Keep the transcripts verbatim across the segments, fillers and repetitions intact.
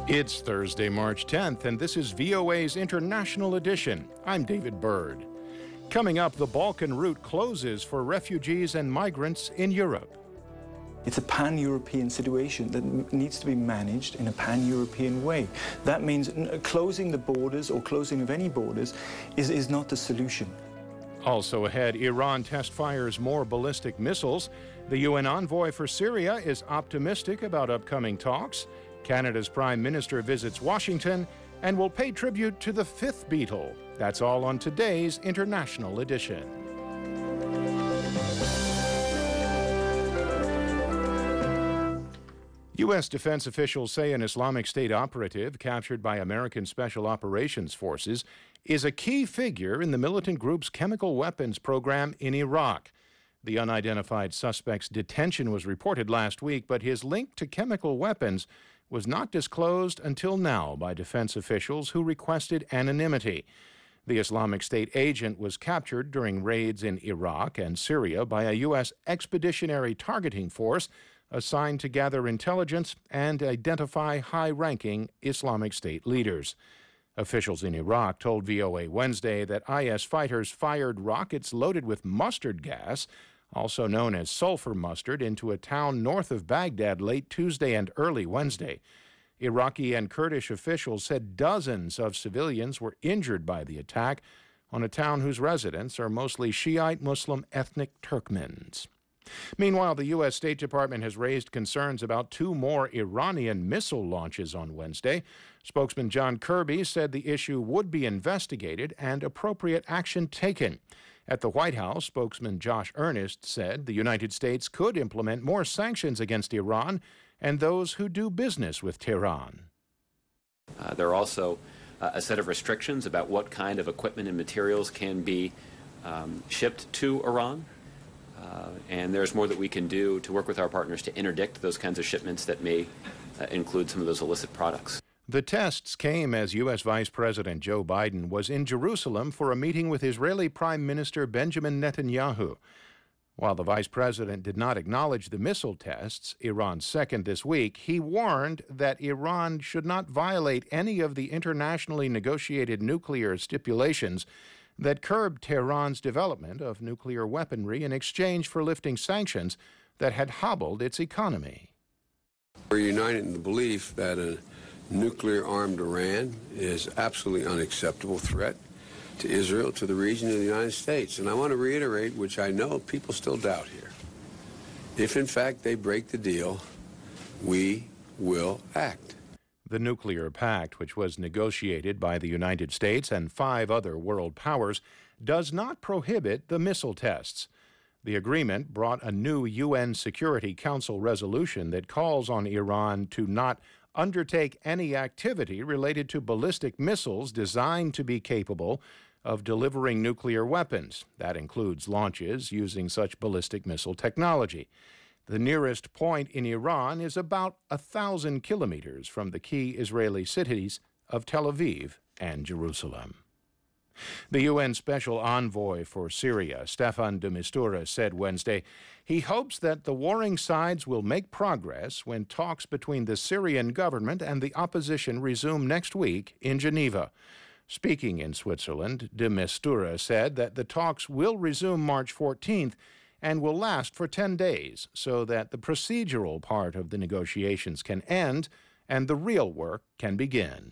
It's Thursday, March tenth, and this is V O A's International Edition. I'm David Byrd. Coming up, the Balkan route closes for refugees and migrants in Europe. It's a pan-European situation that m- needs to be managed in a pan-European way. That means n- closing the borders or closing of any borders is, is not the solution. Also ahead, Iran test fires more ballistic missiles. The U N envoy for Syria is optimistic about upcoming talks. Canada's Prime Minister visits Washington and will pay tribute to the fifth Beatle. That's all on today's International Edition. U S defense officials say an Islamic State operative captured by American Special Operations Forces is a key figure in the militant group's chemical weapons program in Iraq. The unidentified suspect's detention was reported last week, but his link to chemical weapons was not disclosed until now by defense officials who requested anonymity. The Islamic State agent was captured during raids in Iraq and Syria by a U S expeditionary targeting force assigned to gather intelligence and identify high-ranking Islamic State leaders. Officials in Iraq told V O A Wednesday that I S fighters fired rockets loaded with mustard gas, also known as sulfur mustard, into a town north of Baghdad late Tuesday and early Wednesday. Iraqi and Kurdish officials said dozens of civilians were injured by the attack on a town whose residents are mostly Shiite Muslim ethnic Turkmens. Meanwhile, the U S State Department has raised concerns about two more Iranian missile launches on Wednesday. Spokesman John Kirby said the issue would be investigated and appropriate action taken. At the White House, spokesman Josh Earnest said the United States could implement more sanctions against Iran and those who do business with Tehran. Uh, there are also uh, a set of restrictions about what kind of equipment and materials can be um, shipped to Iran. Uh, and there's more that we can do to work with our partners to interdict those kinds of shipments that may uh, include some of those illicit products. The tests came as U S Vice President Joe Biden was in Jerusalem for a meeting with Israeli Prime Minister Benjamin Netanyahu. While the vice president did not acknowledge the missile tests, Iran's second this week, he warned that Iran should not violate any of the internationally negotiated nuclear stipulations that curbed Tehran's development of nuclear weaponry in exchange for lifting sanctions that had hobbled its economy. We're united in the belief that a nuclear-armed Iran is absolutely unacceptable threat to Israel, to the region, of the United States. And I want to reiterate, which I know people still doubt here, if in fact they break the deal, we will act. The nuclear pact, which was negotiated by the United States and five other world powers, does not prohibit the missile tests. The agreement brought a new U N Security Council resolution that calls on Iran to not undertake any activity related to ballistic missiles designed to be capable of delivering nuclear weapons. That includes launches using such ballistic missile technology. The nearest point in Iran is about a thousand kilometers from the key Israeli cities of Tel Aviv and Jerusalem. The U N Special Envoy for Syria, Staffan de Mistura, said Wednesday he hopes that the warring sides will make progress when talks between the Syrian government and the opposition resume next week in Geneva. Speaking in Switzerland, de Mistura said that the talks will resume March fourteenth and will last for ten days so that the procedural part of the negotiations can end and the real work can begin.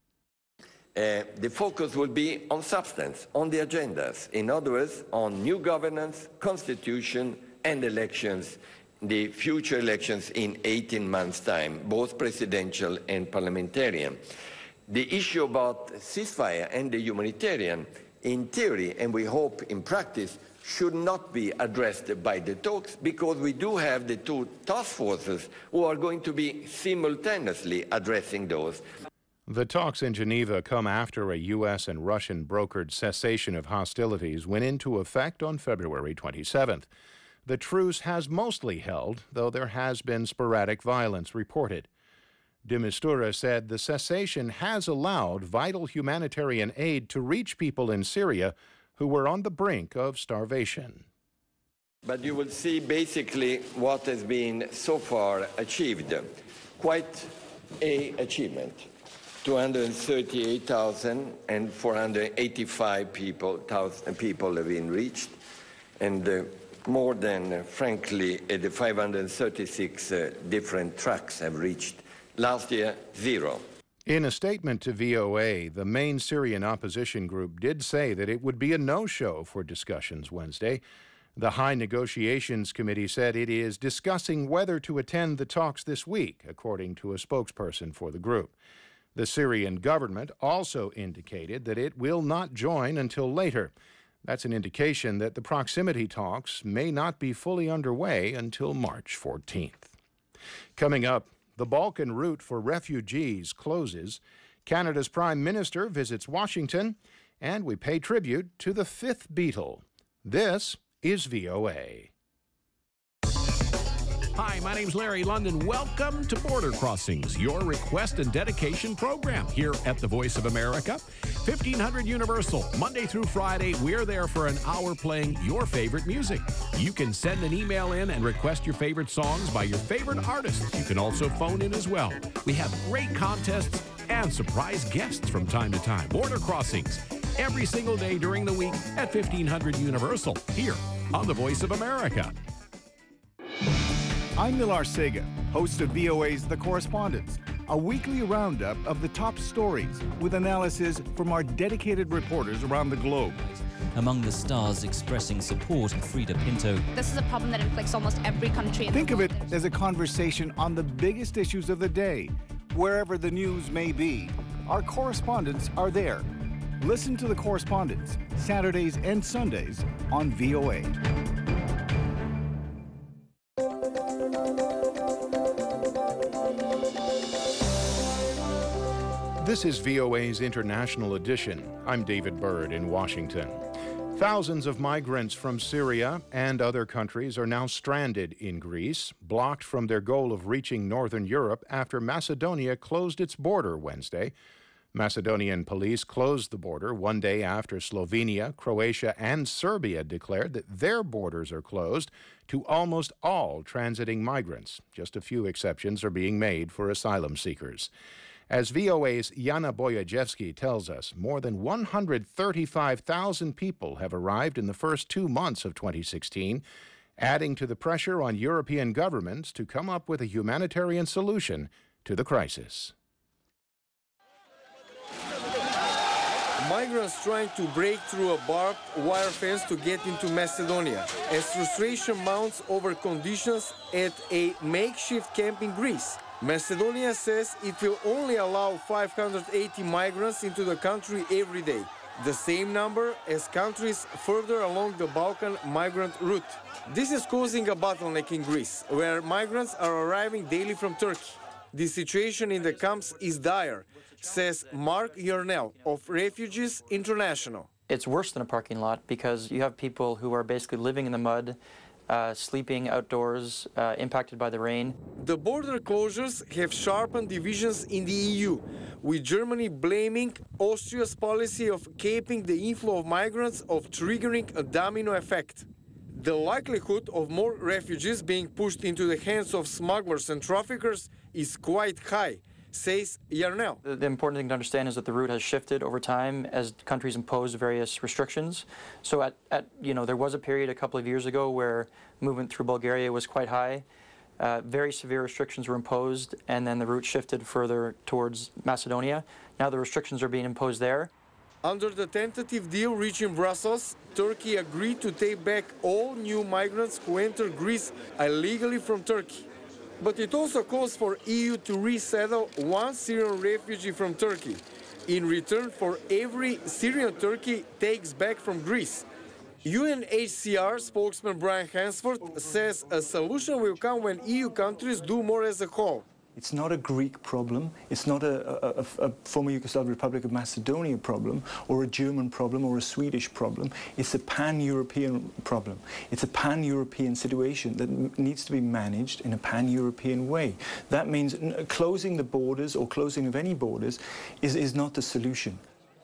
Uh, the focus will be on substance, on the agendas. In other words, on new governance, constitution, and elections, the future elections in eighteen months' time, both presidential and parliamentarian. The issue about ceasefire and the humanitarian, in theory, and we hope in practice, should not be addressed by the talks because we do have the two task forces who are going to be simultaneously addressing those. The talks in Geneva come after a U S and Russian-brokered cessation of hostilities went into effect on February twenty-seventh. The truce has mostly held, though there has been sporadic violence reported. De Mistura said the cessation has allowed vital humanitarian aid to reach people in Syria who were on the brink of starvation. But you will see basically what has been so far achieved. Quite A achievement. two hundred thirty-eight thousand four hundred eighty-five people, thousand people have been reached, and uh, more than, uh, frankly, uh, the five hundred thirty-six uh, different tracks have reached. Last year, zero. In a statement to V O A, the main Syrian opposition group did say that it would be a no-show for discussions Wednesday. The High Negotiations Committee said it is discussing whether to attend the talks this week, according to a spokesperson for the group. The Syrian government also indicated that it will not join until later. That's an indication that the proximity talks may not be fully underway until March fourteenth. Coming up, the Balkan route for refugees closes. Canada's Prime Minister visits Washington, and we pay tribute to the fifth Beatle. This is V O A. Hi, my name's Larry London. Welcome to Border Crossings, your request and dedication program here at the Voice of America. fifteen hundred Universal, Monday through Friday, we're there for an hour playing your favorite music. You can send an email in and request your favorite songs by your favorite artists. You can also phone in as well. We have great contests and surprise guests from time to time. Border Crossings, every single day during the week at fifteen hundred Universal, here on the Voice of America. I'm Nilar Sega, host of V O A's The Correspondents, a weekly roundup of the top stories with analysis from our dedicated reporters around the globe. Among the stars expressing support, Frida Pinto. This is a problem that inflicts almost every country in Think the of world. it as a conversation on the biggest issues of the day, wherever the news may be. Our correspondents are there. Listen to The Correspondents, Saturdays and Sundays on V O A. This is V O A's International Edition. I'm David Byrd in Washington. Thousands of migrants from Syria and other countries are now stranded in Greece, blocked from their goal of reaching northern Europe after Macedonia closed its border Wednesday. Macedonian police closed the border one day after Slovenia, Croatia, and Serbia declared that their borders are closed to almost all transiting migrants. Just a few exceptions are being made for asylum seekers. As V O A's Jana Boyajewski tells us, more than one hundred thirty-five thousand people have arrived in the first two months of twenty sixteen, adding to the pressure on European governments to come up with a humanitarian solution to the crisis. Migrants trying to break through a barbed wire fence to get into Macedonia, as frustration mounts over conditions at a makeshift camp in Greece. Macedonia says it will only allow five hundred eighty migrants into the country every day, the same number as countries further along the Balkan migrant route. This is causing a bottleneck in Greece, where migrants are arriving daily from Turkey. The situation in the camps is dire, says Mark Yarnell of Refugees International. It's worse than a parking lot because you have people who are basically living in the mud, Uh, sleeping outdoors, uh, impacted by the rain. The border closures have sharpened divisions in the E U, with Germany blaming Austria's policy of capping the inflow of migrants of triggering a domino effect. The likelihood of more refugees being pushed into the hands of smugglers and traffickers is quite high, says Yarnell. The, the important thing to understand is that the route has shifted over time as countries impose various restrictions. So at, at you know, there was a period a couple of years ago where movement through Bulgaria was quite high. Uh, very severe restrictions were imposed, and then the route shifted further towards Macedonia. Now the restrictions are being imposed there. Under the tentative deal reached in Brussels, Turkey agreed to take back all new migrants who enter Greece illegally from Turkey. But it also calls for E U to resettle one Syrian refugee from Turkey in return for every Syrian Turkey takes back from Greece. U N H C R spokesman Brian Hansford says a solution will come when E U countries do more as a whole. It's not a Greek problem, it's not a, a, a, a former Yugoslav Republic of Macedonia problem, or a German problem, or a Swedish problem. It's a pan-European problem. It's a pan-European situation that m needs to be managed in a pan-European way. That means n closing the borders, or closing of any borders, is, is not the solution.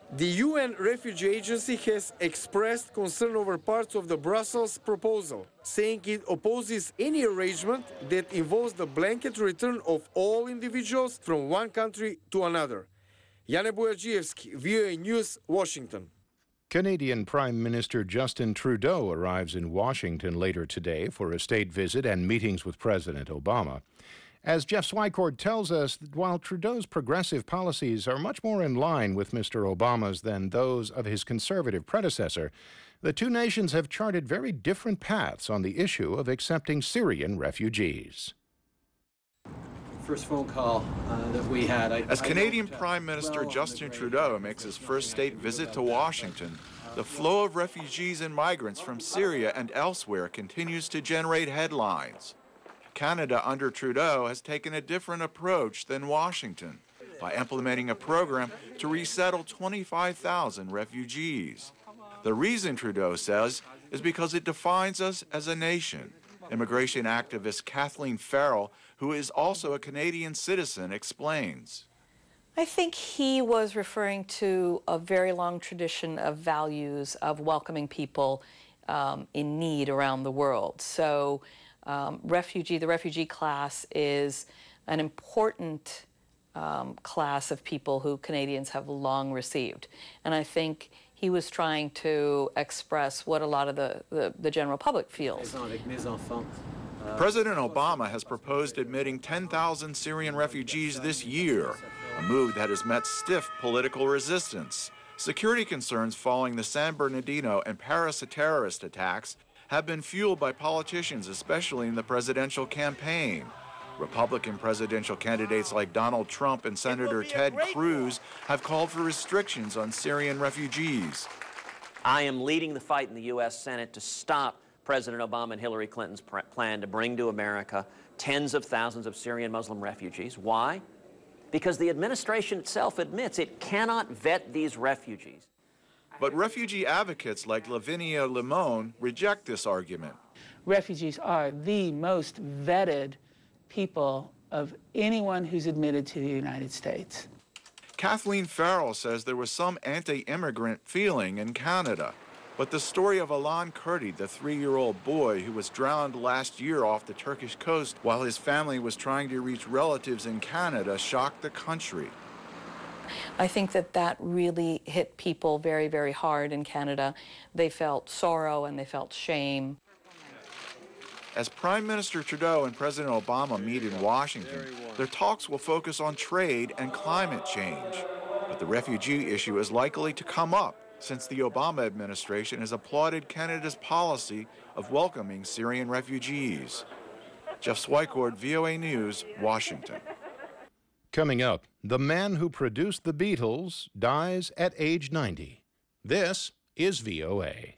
The U N Refugee Agency has expressed concern over parts of the Brussels proposal, saying it opposes any arrangement that involves the blanket return of all individuals from one country to another. Jane Bojacijewski, V O A News, Washington. Canadian Prime Minister Justin Trudeau arrives in Washington later today for a state visit and meetings with President Obama. As Jeff Swycord tells us, while Trudeau's progressive policies are much more in line with Mister Obama's than those of his conservative predecessor, the two nations have charted very different paths on the issue of accepting Syrian refugees. First phone call uh, that we had. I, As I Canadian Prime Minister Justin Trudeau makes his first state visit to Washington, the flow of refugees and migrants from Syria and elsewhere continues to generate headlines. Canada under Trudeau has taken a different approach than Washington by implementing a program to resettle twenty-five thousand refugees. The reason, Trudeau says, is because it defines us as a nation. Immigration activist Kathleen Farrell, who is also a Canadian citizen, explains. I think he was referring to a very long tradition of values of welcoming people um, in need around the world. So um, refugee, the refugee class is an important um, class of people who Canadians have long received. And I think he was trying to express what a lot of the, the, the general public feels. President Obama has proposed admitting ten thousand Syrian refugees this year, a move that has met stiff political resistance. Security concerns following the San Bernardino and Paris terrorist attacks have been fueled by politicians, especially in the presidential campaign. Republican presidential candidates like Donald Trump and Senator Ted Cruz have called for restrictions on Syrian refugees. I am leading the fight in the U S Senate to stop President Obama and Hillary Clinton's plan to bring to America tens of thousands of Syrian Muslim refugees. Why? Because the administration itself admits it cannot vet these refugees. But refugee advocates like Lavinia Limon reject this argument. Refugees are the most vetted people of anyone who's admitted to the United States. Kathleen Farrell says there was some anti-immigrant feeling in Canada. But the story of Alan Kurdi, the three-year-old boy who was drowned last year off the Turkish coast while his family was trying to reach relatives in Canada, shocked the country. I think that that really hit people very, very hard in Canada. They felt sorrow and they felt shame. As Prime Minister Trudeau and President Obama meet in Washington, their talks will focus on trade and climate change. But the refugee issue is likely to come up, since the Obama administration has applauded Canada's policy of welcoming Syrian refugees. Jeff Swycord, V O A News, Washington. Coming up, the man who produced the Beatles dies at age ninety. This is V O A.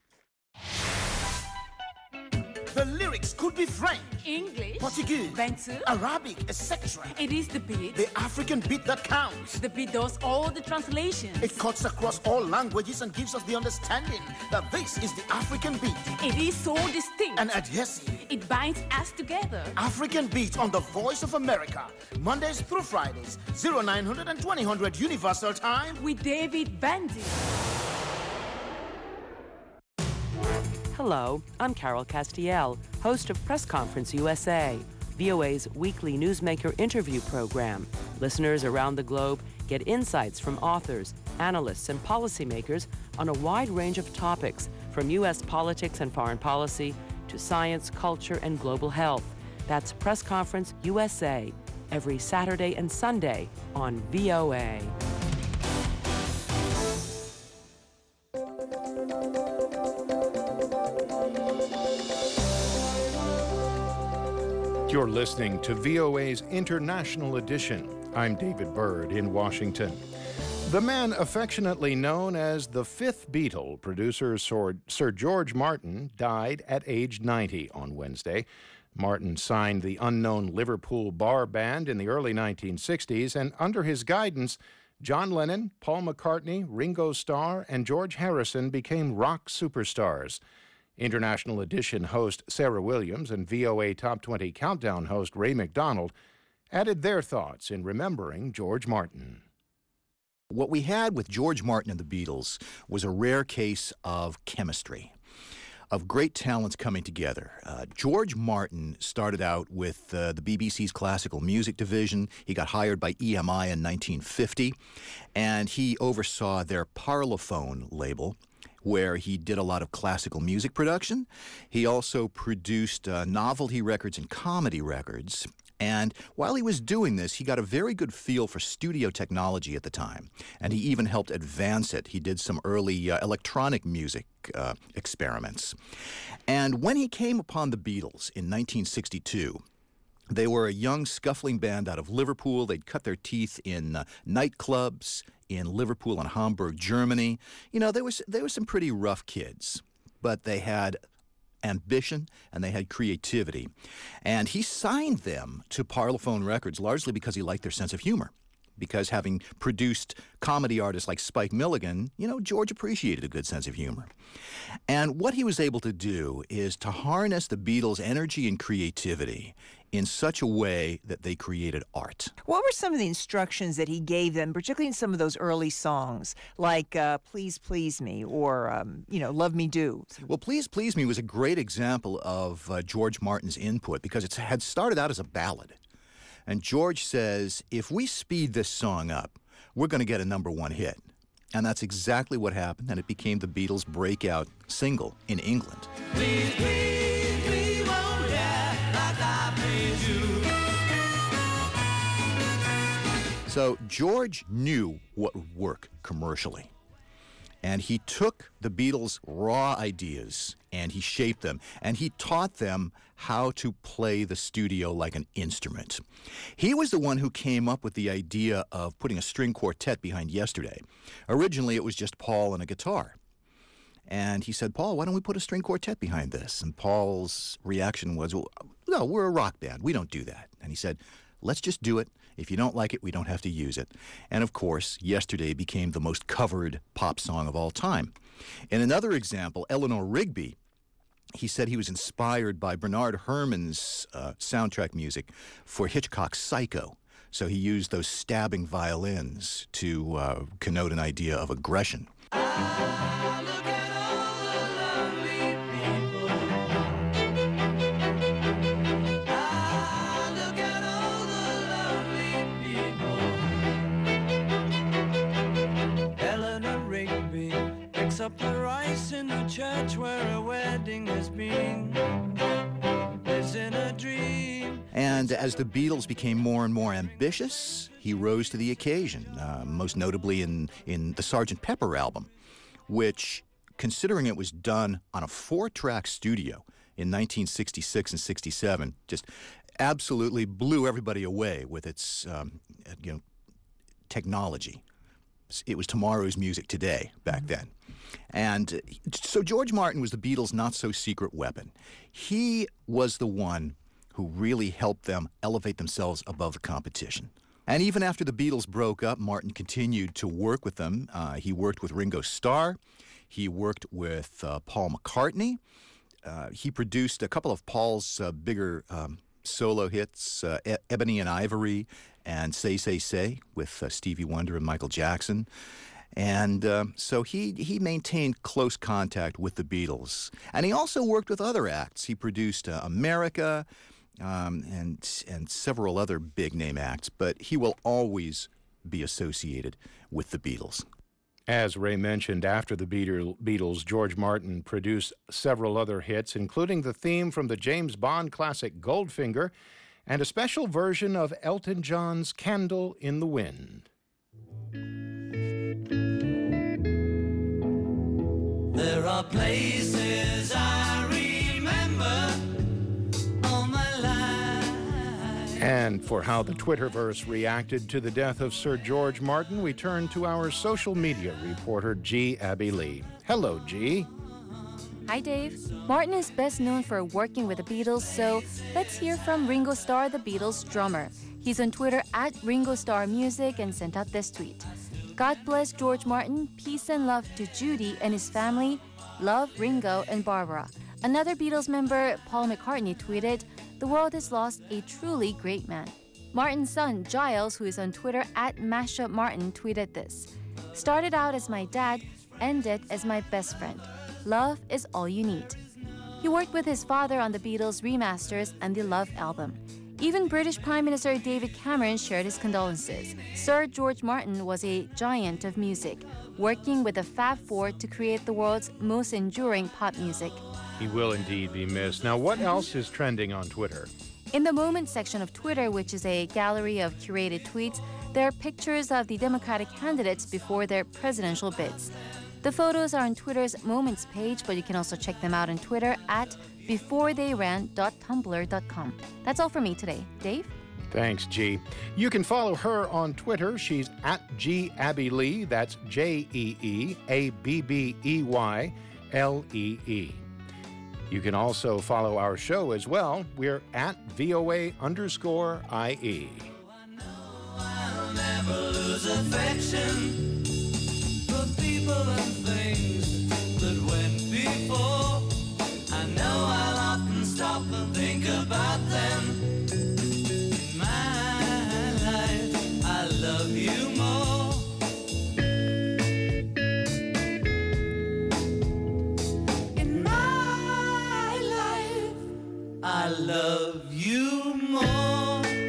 The lyrics could be French, English, Portuguese, Bantu, Arabic, et cetera. It is the beat. The African beat that counts. The beat does all the translations. It cuts across all languages and gives us the understanding that this is the African beat. It is so distinct and adhesive. It binds us together. African beat on the Voice of America, Mondays through Fridays, oh nine hundred and twenty hundred Universal Time with David Bandy. Hello, I'm Carol Castiel, host of Press Conference U S A, V O A's weekly newsmaker interview program. Listeners around the globe get insights from authors, analysts, and policymakers on a wide range of topics, from U S politics and foreign policy to science, culture, and global health. That's Press Conference U S A, every Saturday and Sunday on V O A. You're listening to V O A's International Edition. I'm David Byrd in Washington. The man affectionately known as the fifth Beatle, producer Sir George Martin, died at age ninety on Wednesday. Martin signed the unknown Liverpool Bar Band in the early nineteen sixties, and under his guidance, John Lennon, Paul McCartney, Ringo Starr, and George Harrison became rock superstars. International Edition host Sarah Williams and V O A Top twenty Countdown host Ray McDonald added their thoughts in remembering George Martin. What we had with George Martin and the Beatles was a rare case of chemistry, of great talents coming together. Uh, George Martin started out with uh, the B B C's classical music division. He got hired by E M I in nineteen fifty, and he oversaw their Parlophone label, where he did a lot of classical music production. He also produced uh, novelty records and comedy records. And while he was doing this, he got a very good feel for studio technology at the time, and he even helped advance it. He did some early uh, electronic music uh, experiments. And when he came upon the Beatles in nineteen sixty-two, they were a young, scuffling band out of Liverpool. They'd cut their teeth in uh, nightclubs in Liverpool and Hamburg, Germany. You know, there was there were some pretty rough kids, but they had ambition and they had creativity. And he signed them to Parlophone Records largely because he liked their sense of humor. Because having produced comedy artists like Spike Milligan, you know, George appreciated a good sense of humor. And what he was able to do is to harness the Beatles' energy and creativity in such a way that they created art. What were some of the instructions that he gave them, particularly in some of those early songs, like uh, Please Please Me or, um, you know, Love Me Do? Well, Please Please Me was a great example of uh, George Martin's input because it had started out as a ballad. And George says, if we speed this song up, we're going to get a number one hit. And that's exactly what happened, and it became the Beatles' breakout single in England. Please, please, we won't die like I please you. So George knew what would work commercially. And he took the Beatles' raw ideas and he shaped them, and he taught them how to play the studio like an instrument. He was the one who came up with the idea of putting a string quartet behind Yesterday. Originally, it was just Paul and a guitar. And he said, Paul, why don't we put a string quartet behind this? And Paul's reaction was, well, no, we're a rock band. We don't do that. And he said, let's just do it. If you don't like it, we don't have to use it. And of course, Yesterday became the most covered pop song of all time. In another example, Eleanor Rigby, he said he was inspired by Bernard Herrmann's uh, soundtrack music for Hitchcock's Psycho. So he used those stabbing violins to uh, connote an idea of aggression. Up the rice in the church where a wedding has been, lives in a dream. And as the Beatles became more and more ambitious, he rose to the occasion, uh, most notably in, in the Sergeant Pepper album, which, considering it was done on a four-track studio in nineteen sixty-six and sixty-seven, just absolutely blew everybody away with its um, you know, technology. It was tomorrow's music today back then. And so George Martin was the Beatles' not-so-secret weapon. He was the one who really helped them elevate themselves above the competition. And even after the Beatles broke up, Martin continued to work with them. Uh, he worked with Ringo Starr. He worked with uh, Paul McCartney. Uh, he produced a couple of Paul's uh, bigger um, solo hits, uh, e- Ebony and Ivory and Say, Say, Say with uh, Stevie Wonder and Michael Jackson. And uh, so he, he maintained close contact with the Beatles. And he also worked with other acts. He produced uh, America um, and, and several other big-name acts, but he will always be associated with the Beatles. As Ray mentioned, after the Beatles, George Martin produced several other hits, including the theme from the James Bond classic Goldfinger and a special version of Elton John's Candle in the Wind. There are places I remember all my life. And for how the Twitterverse reacted to the death of Sir George Martin, we turn to our social media reporter, G. Abby Lee. Hello, G. Hi, Dave. Martin is best known for working with the Beatles, so let's hear from Ringo Starr, the Beatles' drummer. He's on Twitter at Ringo Starr Music and sent out this tweet. God bless George Martin, peace and love to Judy and his family, love Ringo and Barbara. Another Beatles member, Paul McCartney, tweeted, the world has lost a truly great man. Martin's son, Giles, who is on Twitter at Mashup Martin, tweeted this. Started out as my dad, ended as my best friend. Love is all you need. He worked with his father on the Beatles remasters and the Love album. Even British Prime Minister David Cameron shared his condolences. Sir George Martin was a giant of music, working with the Fab Four to create the world's most enduring pop music. He will indeed be missed. Now, what else is trending on Twitter? In the Moments section of Twitter, which is a gallery of curated tweets, there are pictures of the Democratic candidates before their presidential bids. The photos are on Twitter's Moments page, but you can also check them out on Twitter at before they ran dot tumblr dot com. That's all for me today. Dave? Thanks, G. You can follow her on Twitter. She's at G Abby Lee. That's J E E A B B E Y L E E. You can also follow our show as well. We're at V O A underscore I E. I'll never lose affection for people and things that went before. I know I'll often stop and think about them. In my life, I love you more. In my life, I love you more.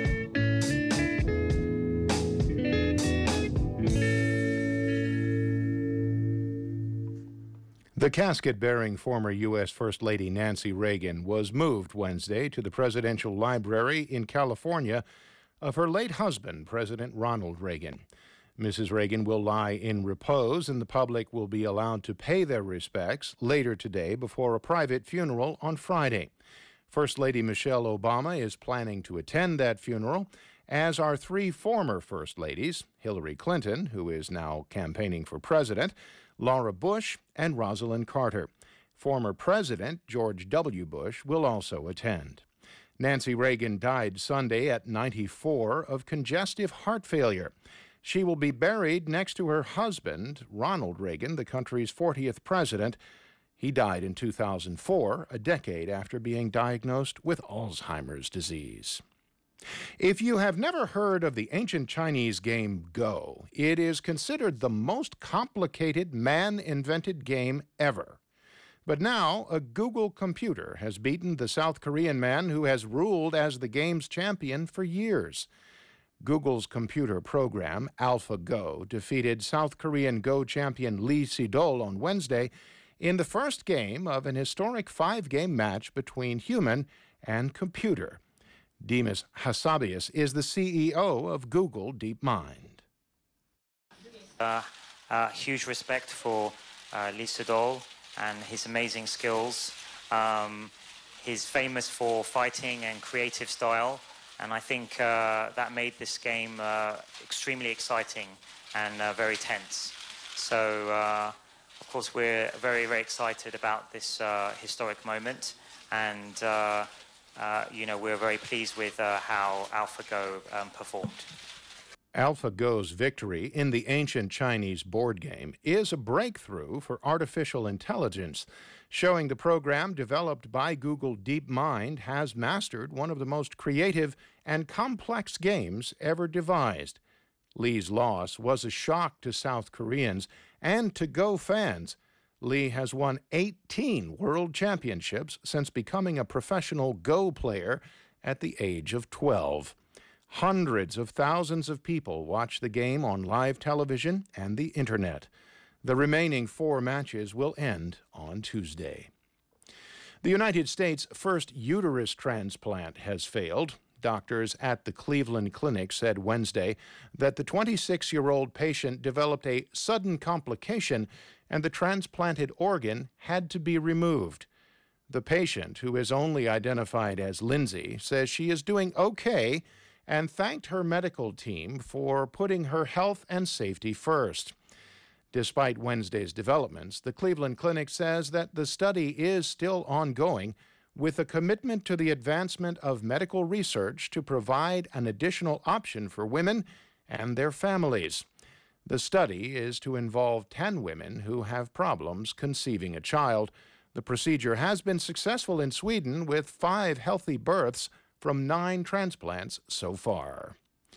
The casket bearing former U S First Lady Nancy Reagan was moved Wednesday to the Presidential Library in California of her late husband, President Ronald Reagan. Missus Reagan will lie in repose, and the public will be allowed to pay their respects later today before a private funeral on Friday. First Lady Michelle Obama is planning to attend that funeral, as are three former First Ladies, Hillary Clinton, who is now campaigning for president, Laura Bush, and Rosalind Carter. Former President George W. Bush will also attend. Nancy Reagan died Sunday at ninety-four of congestive heart failure. She will be buried next to her husband, Ronald Reagan, the country's fortieth president. He died in two thousand four, a decade after being diagnosed with Alzheimer's disease. If you have never heard of the ancient Chinese game Go, it is considered the most complicated man-invented game ever. But now, a Google computer has beaten the South Korean man who has ruled as the game's champion for years. Google's computer program, AlphaGo, defeated South Korean Go champion Lee Sedol on Wednesday in the first game of an historic five-game match between human and computer. Demis Hassabis is the C E O of Google DeepMind. Uh, uh, huge respect for uh, Lee Sedol and his amazing skills. Um, he's famous for fighting and creative style, and I think uh, that made this game uh, extremely exciting and uh, very tense. So, uh, of course, we're very, very excited about this uh, historic moment, and uh, Uh, you know, we're very pleased with uh, how AlphaGo um, performed. AlphaGo's victory in the ancient Chinese board game is a breakthrough for artificial intelligence, showing the program developed by Google DeepMind has mastered one of the most creative and complex games ever devised. Lee's loss was a shock to South Koreans and to Go fans. Lee has won eighteen world championships since becoming a professional Go player at the age of twelve. Hundreds of thousands of people watch the game on live television and the internet. The remaining four matches will end on Tuesday. The United States' first uterus transplant has failed. Doctors at the Cleveland Clinic said Wednesday that the twenty-six-year-old patient developed a sudden complication and the transplanted organ had to be removed. The patient, who is only identified as Lindsay, says she is doing okay and thanked her medical team for putting her health and safety first. Despite Wednesday's developments, the Cleveland Clinic says that the study is still ongoing, with a commitment to the advancement of medical research to provide an additional option for women and their families. The study is to involve ten women who have problems conceiving a child. The procedure has been successful in Sweden, with five healthy births from nine transplants so far.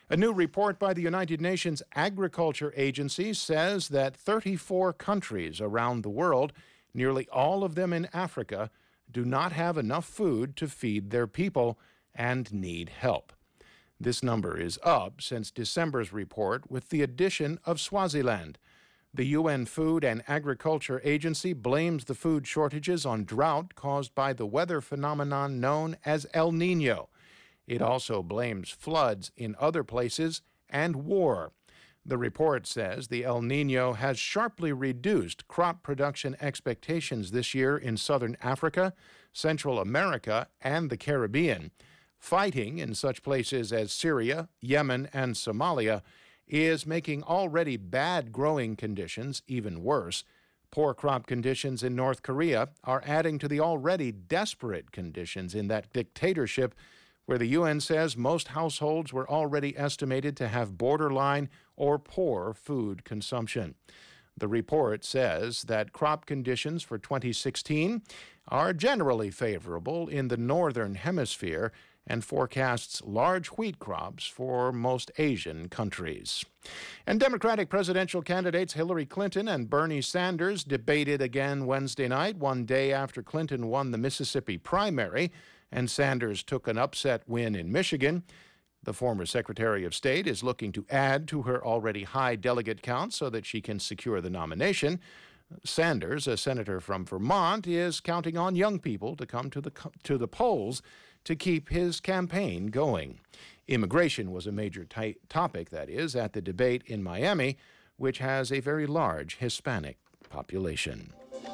A new report by the United Nations Agriculture Agency says that thirty-four countries around the world, nearly all of them in Africa, do not have enough food to feed their people and need help. This number is up since December's report with the addition of Swaziland. The U N Food and Agriculture Agency blames the food shortages on drought caused by the weather phenomenon known as El Niño. It also blames floods in other places and war. The report says the El Niño has sharply reduced crop production expectations this year in southern Africa, Central America, and the Caribbean. Fighting in such places as Syria, Yemen, and Somalia is making already bad growing conditions even worse. Poor crop conditions in North Korea are adding to the already desperate conditions in that dictatorship, where the U N says most households were already estimated to have borderline or poor food consumption. The report says that crop conditions for twenty sixteen are generally favorable in the northern hemisphere and forecasts large wheat crops for most Asian countries. And Democratic presidential candidates Hillary Clinton and Bernie Sanders debated again Wednesday night, one day after Clinton won the Mississippi primary and Sanders took an upset win in Michigan. The former Secretary of State is looking to add to her already high delegate count so that she can secure the nomination. Sanders, a senator from Vermont, is counting on young people to come to the to the polls to keep his campaign going. Immigration was a major t- topic, that is, at the debate in Miami, which has a very large Hispanic population.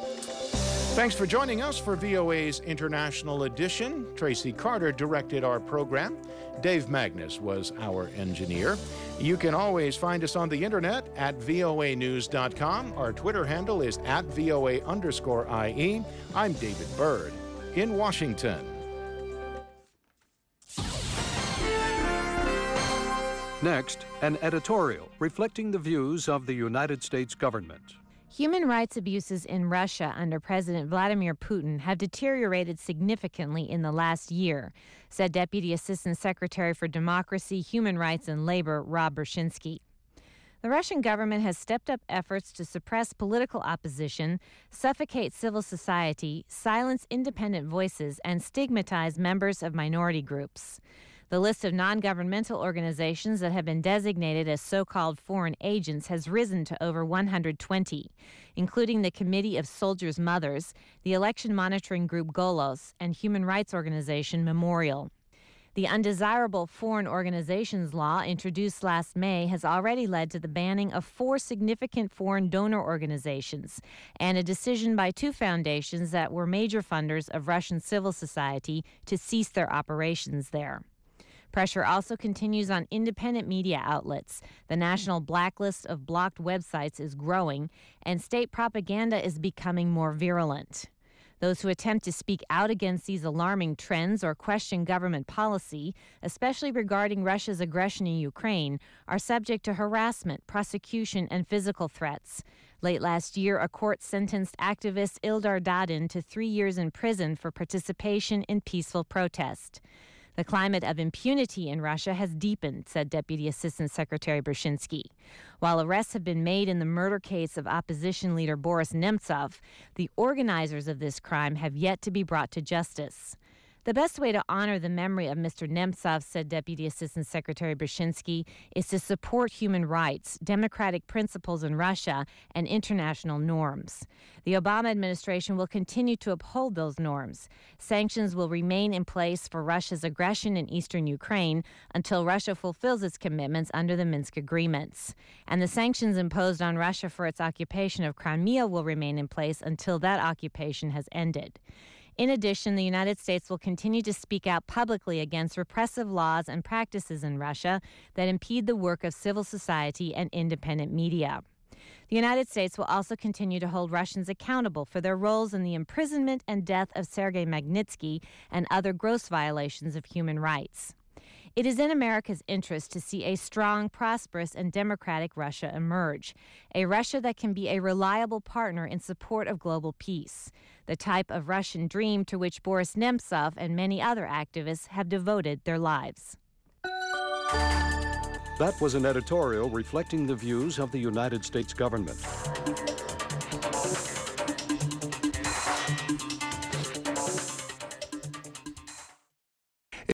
Thanks for joining us for V O A's International Edition. Tracy Carter directed our program. Dave Magnus was our engineer. You can always find us on the internet at V O A news dot com. Our Twitter handle is at V O A underscore I E. I'm David Byrd in Washington. Next, an editorial reflecting the views of the United States government. Human rights abuses in Russia under President Vladimir Putin have deteriorated significantly in the last year, said Deputy Assistant Secretary for Democracy, Human Rights and Labor, Rob Bershinsky. The Russian government has stepped up efforts to suppress political opposition, suffocate civil society, silence independent voices, and stigmatize members of minority groups. The list of non-governmental organizations that have been designated as so-called foreign agents has risen to over one hundred twenty, including the Committee of Soldiers' Mothers, the election monitoring group Golos, and human rights organization Memorial. The Undesirable Foreign Organizations Law, introduced last May, has already led to the banning of four significant foreign donor organizations and a decision by two foundations that were major funders of Russian civil society to cease their operations there. Pressure also continues on independent media outlets. The national blacklist of blocked websites is growing, and state propaganda is becoming more virulent. Those who attempt to speak out against these alarming trends or question government policy, especially regarding Russia's aggression in Ukraine, are subject to harassment, prosecution, and physical threats. Late last year, a court sentenced activist Ildar Dadin to three years in prison for participation in peaceful protest. The climate of impunity in Russia has deepened, said Deputy Assistant Secretary Bershinsky. While arrests have been made in the murder case of opposition leader Boris Nemtsov, the organizers of this crime have yet to be brought to justice. The best way to honor the memory of Mister Nemtsov, said Deputy Assistant Secretary Bershinsky, is to support human rights, democratic principles in Russia, and international norms. The Obama administration will continue to uphold those norms. Sanctions will remain in place for Russia's aggression in eastern Ukraine until Russia fulfills its commitments under the Minsk agreements. And the sanctions imposed on Russia for its occupation of Crimea will remain in place until that occupation has ended. In addition, the United States will continue to speak out publicly against repressive laws and practices in Russia that impede the work of civil society and independent media. The United States will also continue to hold Russians accountable for their roles in the imprisonment and death of Sergei Magnitsky and other gross violations of human rights. It is in America's interest to see a strong, prosperous, and democratic Russia emerge, a Russia that can be a reliable partner in support of global peace, the type of Russian dream to which Boris Nemtsov and many other activists have devoted their lives. That was an editorial reflecting the views of the United States government.